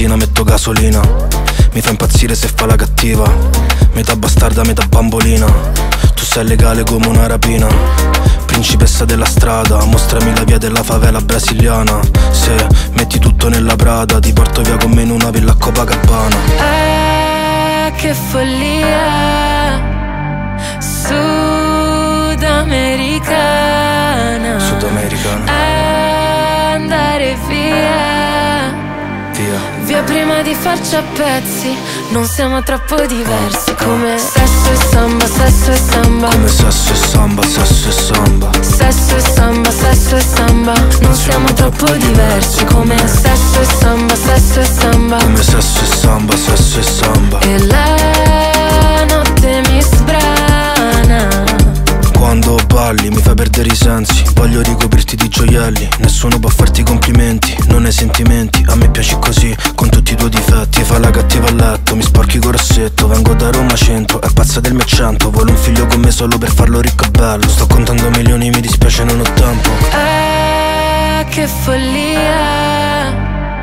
benzina, metto gasolina. Mi fa impazzire se fa la cattiva, metà bastarda, metà bambolina. Tu sei legale come una rapina, principessa della strada, mostrami la via della favela brasiliana. Se metti tutto nella Prada, ti porto via con me in una villa a Copacabana. Che follia sudamericana. Sudamericana. Andare via, via prima di farci a pezzi. Non siamo troppo diversi, come sesso e samba, sesso e samba. Come sesso e samba, sesso e samba. Sesso e samba, sesso e samba. Non siamo troppo diversi, come sesso e samba, sesso e samba. Come sesso e samba, sesso e samba. E la notte mi sbrana. Quando balli mi fai perdere i sensi, voglio ricoprirti di gioielli. Nessuno può farti complimenti, non hai sentimenti. A me piaci così, con tutti i tuoi difetti. Fa la cattiva a letto, mi sporchi col rossetto. Vengo da Roma centro, è pazza del mio accento. Vuole un figlio con me solo per farlo ricco e bello. Sto contando milioni, mi dispiace, non ho tempo. Che follia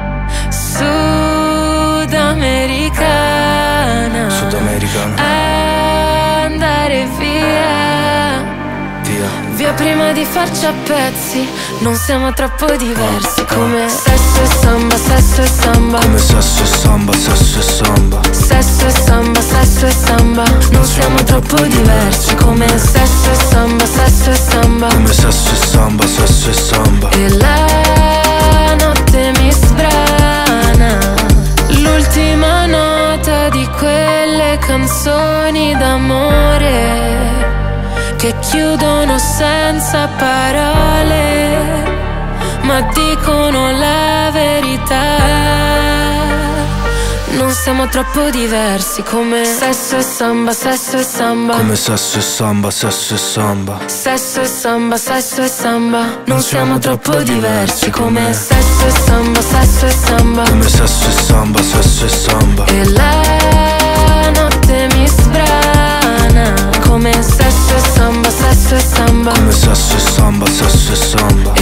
sudamericana. Sudamericana. Andare via, via prima di farci a pezzi. Non siamo troppo diversi, come sesso e samba, sesso e samba. Come sesso e samba, sesso e samba. Sesso e samba, sesso e samba. Non siamo troppo diversi, come sesso e samba, sesso e samba. Come sesso e samba, sesso e samba. E la notte mi sbrana. L'ultima nota di quelle canzoni d'amore che chiudono senza parole, ma dicono la verità. Non siamo troppo diversi, come sesso e samba, sesso e samba. Come sesso e samba, sesso e samba. Sesso e samba, sesso e samba. Non siamo troppo diversi, come sesso e samba, sesso e samba. Come sesso e samba, sesso e samba. E la notte mi sbrana, come sesso e samba, sesso e samba. Come sesso e samba, sesso e samba.